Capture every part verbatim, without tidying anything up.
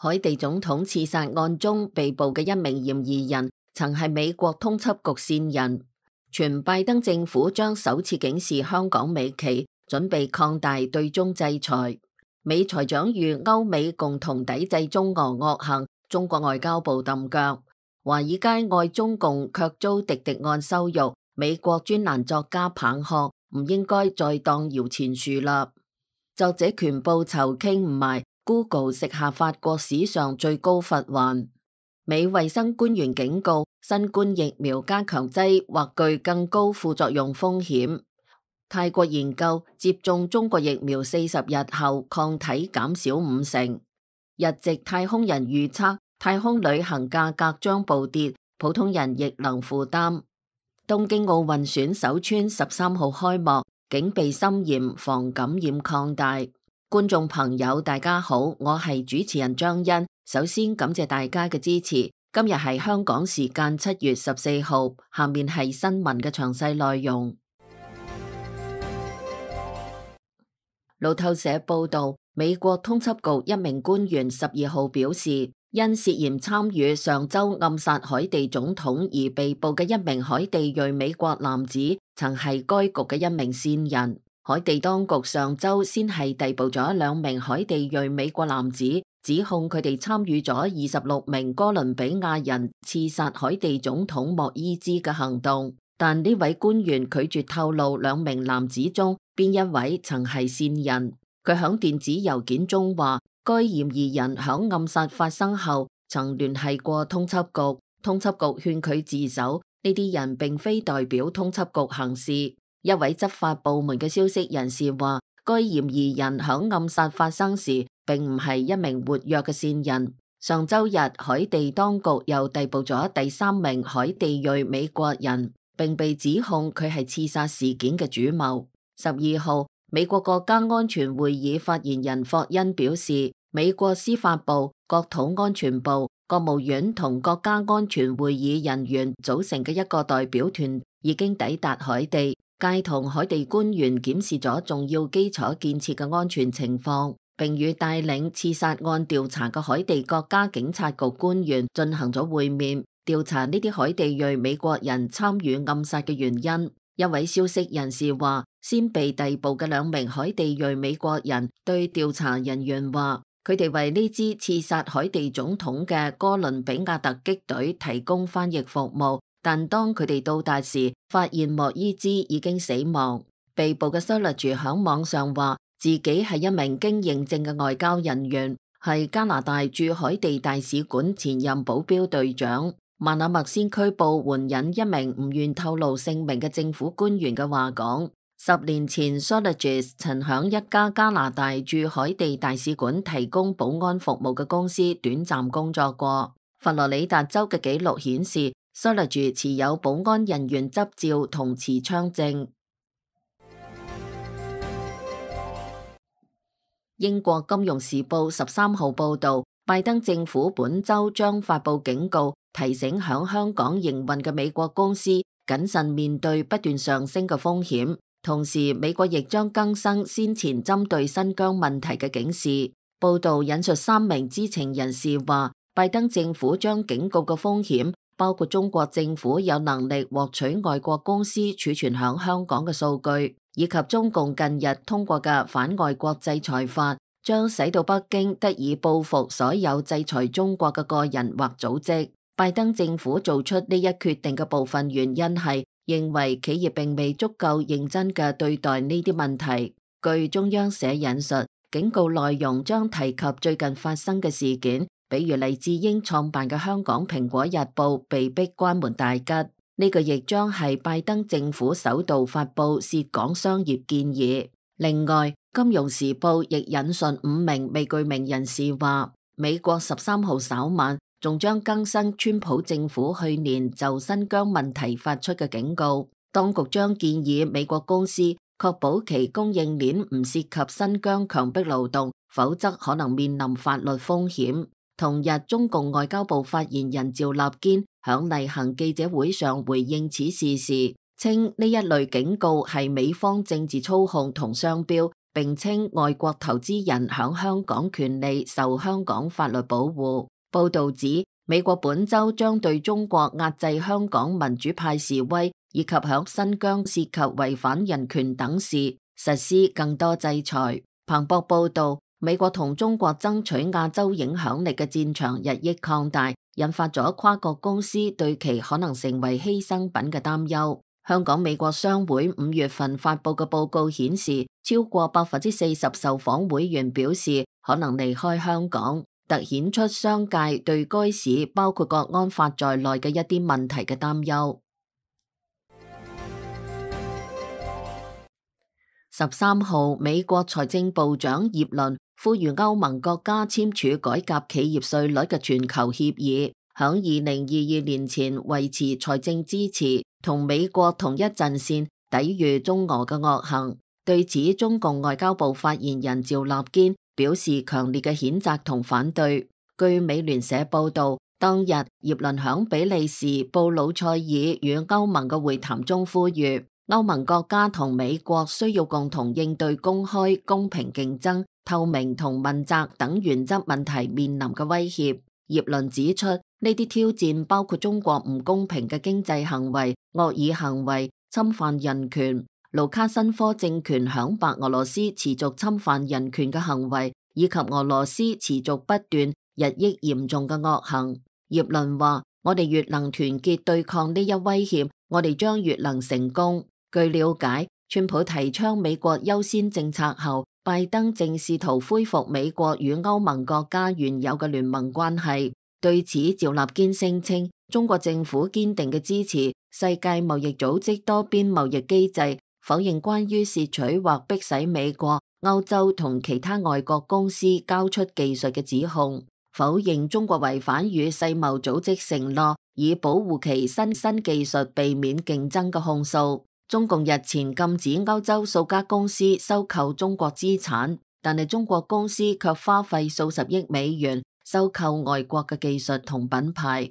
海地總統刺殺案中被捕嘅一名嫌疑人，曾係美國通緝局線人。全拜登政府將首次警示香港美企，準備擴大對中制裁。美財長預歐美共同抵制中俄惡行，中國外交部揼腳。華爾街愛中共卻遭滴滴案羞辱，美國專欄作家棒喝，唔應該再當搖錢樹啦。作者權報酬傾唔埋 ，Google 食下法國史上最高罰鍰。美衛生官員警告，新冠疫苗加強劑或具更高副作用風險。泰國研究接種中國疫苗四十日後抗體減少五成。日籍太空人預測太空旅行價格將暴跌，普通人亦能負擔。東京奧運選手村十三號開幕，警備森嚴，防感染擴大。觀眾朋友大家好，我係主持人張欣，首先感謝大家嘅支持。今日係香港時間七月十四號，下面係新聞嘅詳細內容。路透社報道，美國通緝局一名官員十二號表示，因涉嫌參與上周暗殺海地總統而被捕嘅一名海地裔美國男子，曾係該局嘅一名線人。海地當局上周先係逮捕咗兩名海地裔美國男子，指控佢哋參與咗二十六名哥倫比亞人刺殺海地總統莫伊茲嘅行動，但呢位官員拒絕透露兩名男子中邊一位曾係線人。佢響電子郵件中話，該嫌疑人響暗殺發生後曾聯繫過通緝局，通緝局勸佢自首，呢啲人並非代表通緝局行事。一位執法部門嘅消息人士話，該嫌疑人響暗殺發生時並唔係一名活躍嘅線人。上周日，海地當局又逮捕咗第三名海地裔美國人，並被指控佢係刺殺事件嘅主謀。十二號，美國國家安全會議發言人霍恩表示，美國司法部、國土安全部、國務院同國家安全會議人員組成嘅一個代表團已經抵達海地，偕同海地官員檢視咗重要基礎建設嘅安全情況，並與帶領刺殺案調查嘅海地國家警察局官員進行咗會面，調查呢啲海地裔美國人參與暗殺嘅原因。一位消息人士話，先被逮捕嘅兩名海地裔美國人對調查人員話，佢哋為呢支刺殺海地總統嘅哥倫比亞突擊隊提供翻譯服務，但當佢哋到達時，發現莫伊茲已經死亡。被捕嘅 Sirleaf 響網上話，自己係一名經認證嘅外交人員，係加拿大駐海地大使館前任保鏢隊長。曼阿默先拘捕援引一名唔願透露姓名嘅政府官員嘅話講，十年前 Sirleaf 曾響一家加拿大駐海地大使館提供保安服務嘅公司短暫工作過。佛羅里達州嘅記錄顯示， Sirleaf 持有保安人員執照同持槍證。英國金融時報十三號報道，拜登政府本周將發佈警告，提醒響香港營運嘅美國公司謹慎面對不斷上升嘅風險。同時，美國亦將更新先前針對新疆問題嘅警示。報道引述三名知情人士話，拜登政府將警告嘅風險包括中國政府有能力獲取外國公司儲存響香港嘅數據，以及中共近日通過嘅反外國制裁法，將使到北京得以報復所有制裁中國嘅個人或組織。拜登政府做出呢一決定嘅部分原因係認為企業並未足夠認真嘅對待呢啲問題。據中央社引述，警告內容將提及最近發生嘅事件，比如黎智英創辦嘅香港蘋果日報被逼關門大吉。呢個亦將係拜登政府首度發佈涉港商業建議。另外，金融時報亦引述五名未具名人士話，美國十三號稍晚仲將更新川普政府去年就新疆問題發出嘅警告，當局將建議美國公司確保其供應鏈唔涉及新疆強迫勞動，否則可能面臨法律風險。同日，中共外交部發言人趙立堅響例行記者會上回應此事時，稱呢一類警告係美方政治操控同商標， 並稱外國投資人響香港權利受香港法律保護。報道指，美國本週將對中國壓制香港民主派示威以及響新疆涉及違反人權等事實施更多制裁。彭博報道，美國同中國爭取亞洲影響力嘅戰場日益擴大，引發咗跨國公司對其可能成為犧牲品嘅擔憂。香港美國商會五月份發佈嘅報告顯示，超過百分之四十受訪會員表示可能離開香港，凸顯出商界對該市包括國安法在內嘅一啲問題嘅擔憂。十三號，美國財政部長葉倫呼籲歐盟國家簽署改革企業稅率嘅全球協議，響二零二二年前維持財政支持，同美國同一陣線抵禦中俄嘅惡行。對此，中共外交部發言人趙立堅表示強烈嘅譴責同反對。據美聯社報道，當日葉倫響比利時布魯塞爾與歐盟嘅會談中呼籲，歐盟國家同美國需要共同應對公開、公平競爭、透明同問責等原則問題面臨嘅威脅。葉倫指出，呢啲挑戰包括中國唔公平嘅經濟行為、惡意行為、侵犯人權、盧卡申科政權響白俄羅斯持續侵犯人權嘅行為，以及俄羅斯持續不斷、日益嚴重嘅惡行。葉倫話：我哋越能團結對抗呢一威脅，我哋將越能成功。據了解，川普提倡美國優先政策後，拜登正試圖恢復美國與歐盟國家原有嘅聯盟關係。對此，趙立堅聲稱，中國政府堅定嘅支持世界貿易組織多邊貿易機制，否認關於竊取或迫使美國、歐洲同其他外國公司交出技術嘅指控，否認中國違反與世貿組織承諾，以保護其新新技術避免競爭嘅控訴。中共日前禁止歐洲數家公司收購中國資產，但係中國公司卻花費數十億美元收購外國嘅技術同品牌。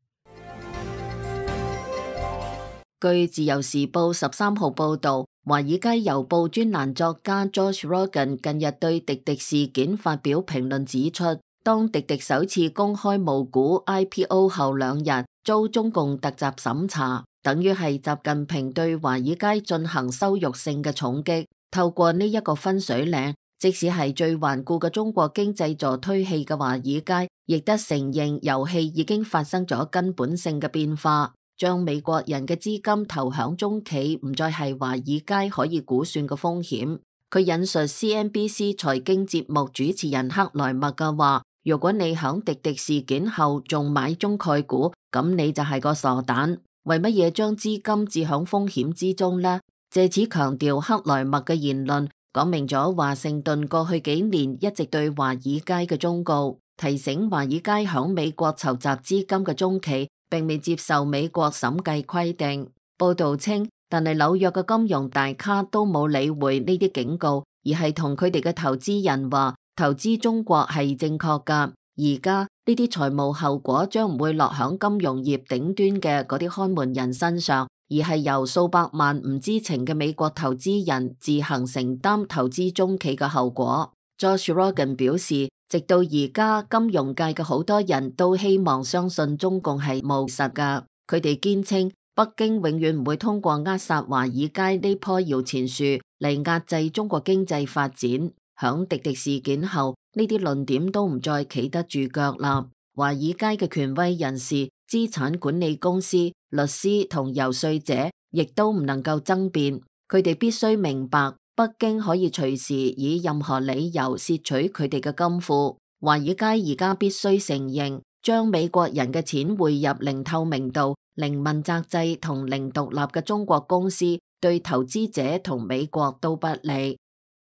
據自由時報十三號報道，華爾街郵報專欄作家 Josh Rogin 近日對滴滴事件發表評論，指出，當滴滴首次公開募股 I P O 後兩日遭中共突襲審查，等於係習近平對華爾街進行羞辱性嘅重擊。透過呢一個分水嶺，即使係最頑固嘅中國經濟助推器嘅華爾街，亦得承認遊戲已經發生咗根本性嘅變化，將美國人嘅資金投響中企唔再係華爾街可以估算嘅風險。佢引述 C N B C 財經節目主持人克萊默嘅話：如果你響滴滴事件後仲買中概股，咁你就係個傻蛋。為乜嘢將資金置響風險之中呢？借此強調克萊默嘅言論，講明咗華盛頓過去幾年一直對華爾街嘅忠告，提醒華爾街響美國籌集資金嘅中企並未接受美國審計規定。報道稱，但係紐約嘅金融大咖都冇理會呢啲警告，而係同佢哋嘅投資人話，投資中國係正確噶。而家呢啲財務後果將唔會落響金融業頂端嘅嗰啲看門人身上，而係由數百萬唔知情嘅美國投資人自行承擔投資中企嘅後果。Josh Rogin 表示，直到而家金融界嘅好多人都希望相信中共係務實噶，佢哋堅稱北京永遠唔會通過扼殺華爾街呢棵搖錢樹嚟壓制中國經濟發展。響滴滴事件後，呢啲論點都唔再企得住腳啦。華爾街嘅權威人士、資產管理公司、律師同游說者，亦都唔能夠爭辯。佢哋必須明白，北京可以隨時以任何理由竊取佢哋嘅金庫。華爾街而家必須承認，將美國人嘅錢匯入零透明度、零問責制同零獨立嘅中國公司，對投資者同美國都不利。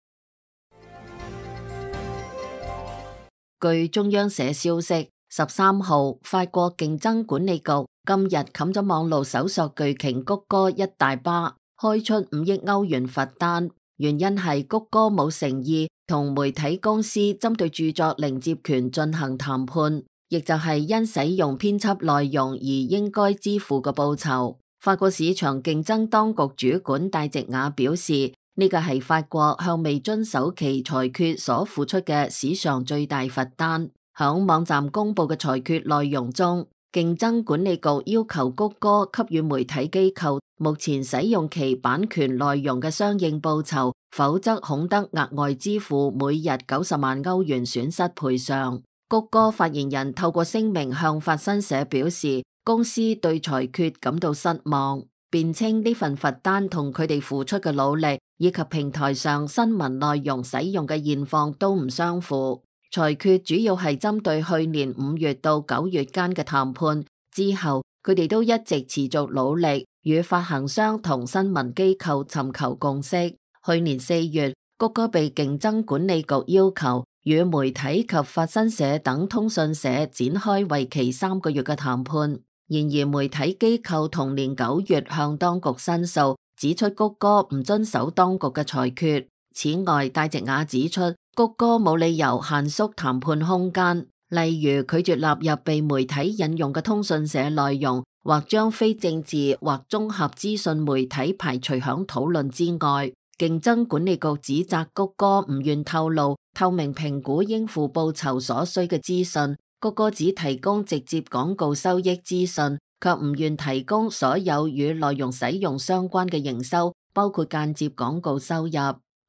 據中央社消息，十三號法國競爭管理局今日冚咗網路搜索巨鯨谷歌一大巴，開出五億歐元罰單，原因係谷歌冇誠意同媒體公司針對著作領接權進行談判，亦就係因使用編輯內容而應該支付嘅報酬。法國市場競爭當局主管戴植雅表示， 呢個係法國向未遵守其裁決所付出嘅史上最大罰單。響網站公布嘅裁決內容中，競爭管理局要求谷歌給予媒體機構目前使用其版權內容嘅相應報酬，否則恐得額外支付每日九十萬歐元損失賠償。谷歌發言人透過聲明向法新社表示，公司對裁決感到失望，辯稱呢份罰單同佢哋付出嘅努力以及平台上新聞內容使用嘅現況都唔相符。裁決主要係針對去年五月到九月間嘅談判，之後佢哋都一直持續努力與發行商同新聞機構尋求共識。去年四月，谷歌被競爭管理局要求與媒體及法新社等通訊社展開為期三個月嘅談判。然而媒體機構同年九月向當局申訴，指出谷歌唔遵守當局嘅裁決。此外，戴席雅指出，谷歌冇理由限縮談判空間，例如拒絕納入被媒體引用嘅通訊社內容，或將非政治或綜合資訊媒體排除響討論之外。競爭管理局指責谷歌唔願透露透明評估應付報酬所需嘅資訊，谷歌只提供直接廣告收益資訊，卻唔願提供所有與內容使用相關嘅營收，包括間接廣告收入。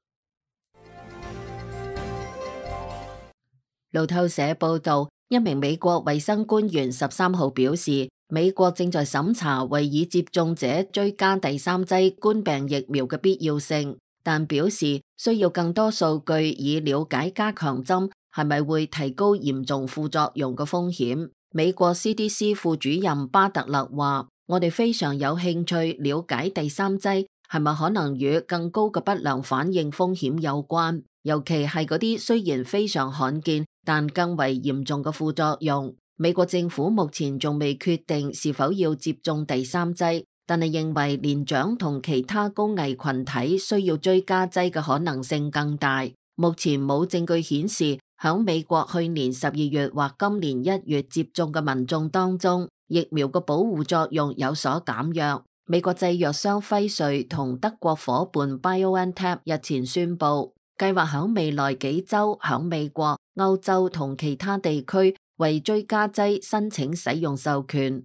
路透社報道，一名美國衛生官員十三號表示，美國正在審查為已接種者追加第三劑冠病疫苗嘅必要性，但表示需要更多數據以了解加強針係咪會提高嚴重副作用嘅風險。美國 C D C 副主任巴特勒話，我哋非常有興趣了解第三劑係咪可能與更高嘅不良反應風險有關，尤其係嗰啲雖然非常罕見但更為嚴重嘅副作用。美國政府目前仲未決定是否要接種第三劑，但係認為年長同其他高危群體需要追加劑嘅可能性更大。目前冇證據顯示響美國去年十二月或今年一月接種嘅民眾當中，疫苗嘅保護作用有所減弱。美國製藥商輝瑞同德國夥伴 BioNTech 日前宣布，計劃響未來幾周響美國、歐洲同其他地區為追加劑申請使用授權。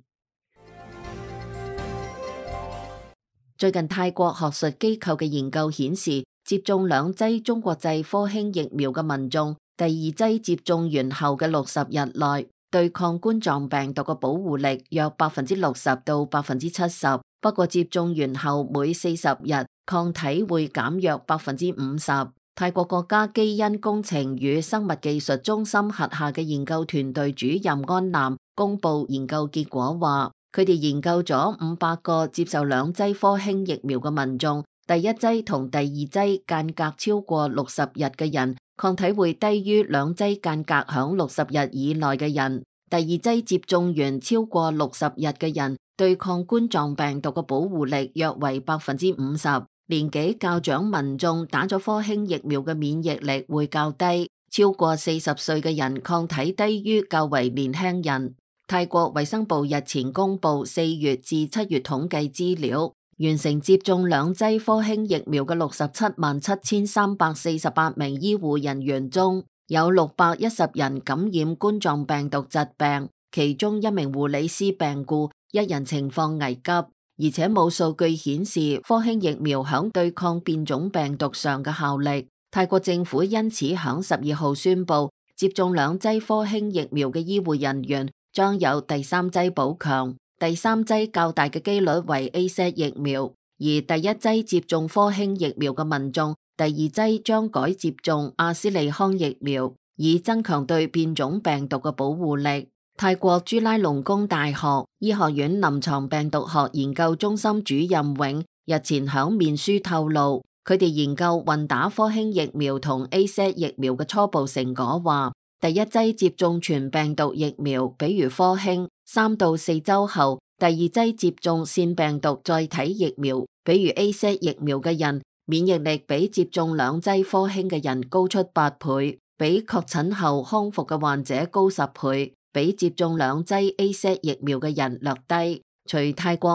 最近泰國學術機構嘅研究顯示，接種兩劑中國製科興疫苗嘅民眾，第二劑接種完後嘅六十日內，對抗冠狀病毒嘅保護力約百分之六十到百分之七十。不過接種完後每四十日，抗體會減弱百分之五十。泰國國家基因工程與生物技術中心轄下嘅研究團隊主任安南公布研究結果話，佢哋研究咗五百個接受兩劑科興疫苗嘅民眾，第一劑同第二劑間隔超過六十日嘅人，抗體會低於兩劑間隔響六十日以內嘅人。第二劑接種完超過六十日嘅人，對抗冠狀病毒嘅保護力約為百分之五十。年紀較長民眾打咗科興疫苗嘅免疫力會較低，超過四十歲嘅人抗體低於較為年輕人。泰國衛生部日前公布四月至七月統計資料，完成接種兩劑科興疫苗嘅六十七萬七千三百四十八名醫護人員中，有六百一十人感染冠狀病毒疾病，其中一名護理師病故，一人情況危急，而且冇數據顯示科興疫苗響對抗變種病毒上嘅效力。泰國政府因此響十二號宣布，接種兩劑科興疫苗嘅醫護人員將有第三劑補強，第三劑較大嘅機率為 A Z 疫苗，而第一劑接種科興疫苗嘅民眾，第二劑將改接種阿斯利康疫苗，以增強對變種病毒嘅保護力。泰國朱拉隆功大學醫學院臨床病毒學研究中心主任永日前響面書透露，佢哋研究混打科興疫苗同 A Z 疫苗嘅初步成果話，第一劑接種全病毒疫苗，比如科興，三到四周後，第二劑接種腺病毒載體疫苗，比如 A Z 疫苗嘅人，免疫力比接種兩劑科興嘅人高出八倍，比確診後康復嘅患者高十倍，比接種兩劑 A Z 疫苗嘅人略低。除泰國外，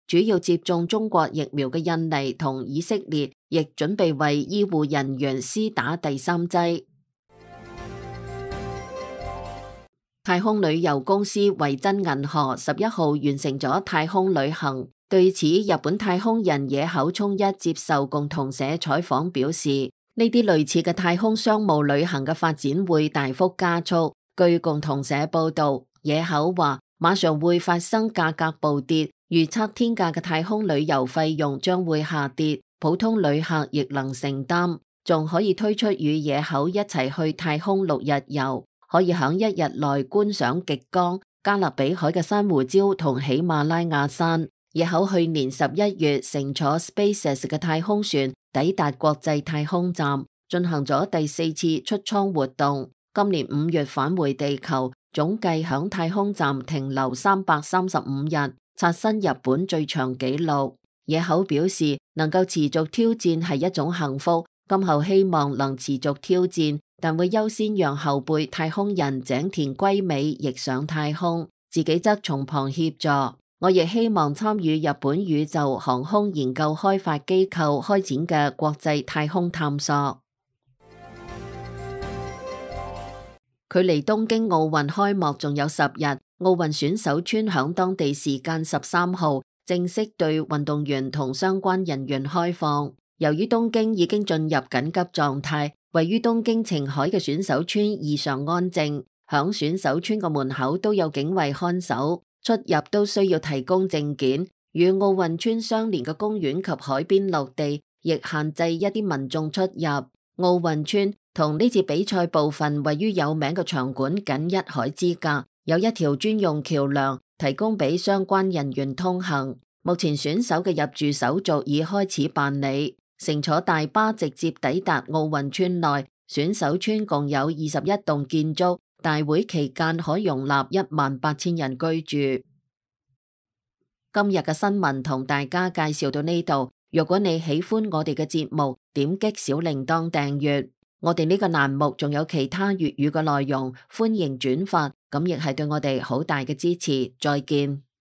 主要接種中國疫苗嘅印尼同以色列亦準備為醫護人員施打第三劑。太空旅遊公司維珍銀河十一號完成咗太空旅行。對此，日本太空人野口聰一接受共同社採訪表示，呢啲類似嘅太空商務旅行嘅發展會大幅加速。據共同社報道，野口話馬上會發生價格暴跌，預測天價嘅太空旅遊費用將會下跌，普通旅客亦能承擔，仲可以推出與野口一齊去太空六日遊，可以響一日內觀賞極光、加勒比海嘅珊瑚礁同喜馬拉雅山。野口去年十一月乘坐 SpaceX 嘅太空船抵達國際太空站，進行咗第四次出艙活動。今年五月返回地球，總計響太空站停留三百三十五日，刷新日本最長紀錄。野口表示，能夠持續挑戰係一種幸福，今後希望能持續挑戰，但會優先讓後輩太空人井田圭美亦上太空，自己則從旁協助。我亦希望參與日本宇宙航空研究開發機構開展嘅國際太空探索。距離東京奧運開幕仲有十日，奧運選手村響當地時間十三號正式對運動員同相關人員開放。由於東京已經進入緊急狀態，位於東京晴海嘅選手村異常安靜，響選手村個門口都有警衛看守。出入都需要提供證件，與奧運村相連嘅公園及海邊陸地亦限制一啲民眾出入。奧運村同呢次比賽部分位於有名嘅場館僅一海之隔，有一條專用橋樑提供俾相關人員通行。目前選手嘅入住手續已開始辦理，乘坐大巴直接抵達奧運村內。選手村共有二十一棟建築，大會期間可容納一萬八千人居住。今日嘅新聞同大家介紹到呢度。如果你喜歡我哋嘅節目，點擊小鈴鐺訂閱。我哋呢個欄目仲有其他粵語嘅內容，歡迎轉發，咁亦係對我哋好大嘅支持。再見。